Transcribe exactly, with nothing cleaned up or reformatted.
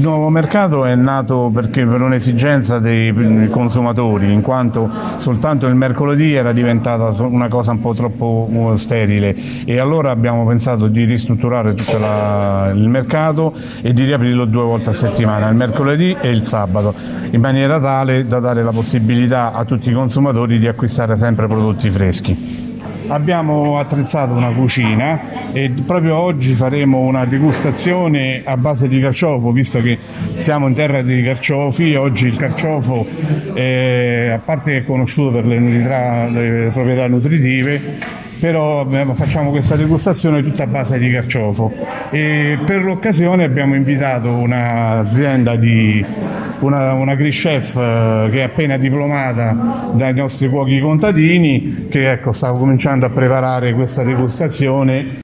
nuovo mercato è nato perché per un'esigenza dei consumatori, in quanto soltanto il mercoledì era diventata una cosa un po' troppo sterile, e allora abbiamo pensato di ristrutturare tutto la, il mercato e di riaprirlo due volte a settimana, il mercoledì e il sabato, in maniera tale da dare la possibilità a tutti i consumatori di acquistare sempre prodotti freschi. Abbiamo attrezzato una cucina e proprio oggi faremo una degustazione a base di carciofo, visto che siamo in terra di carciofi. Oggi il carciofo, eh, a parte che è conosciuto per le, nutrita, le proprietà nutritive, però facciamo questa degustazione tutta a base di carciofo, e per l'occasione abbiamo invitato un'azienda di una, una Gris Chef eh, che è appena diplomata dai nostri cuochi contadini, che ecco, sta cominciando a preparare questa degustazione.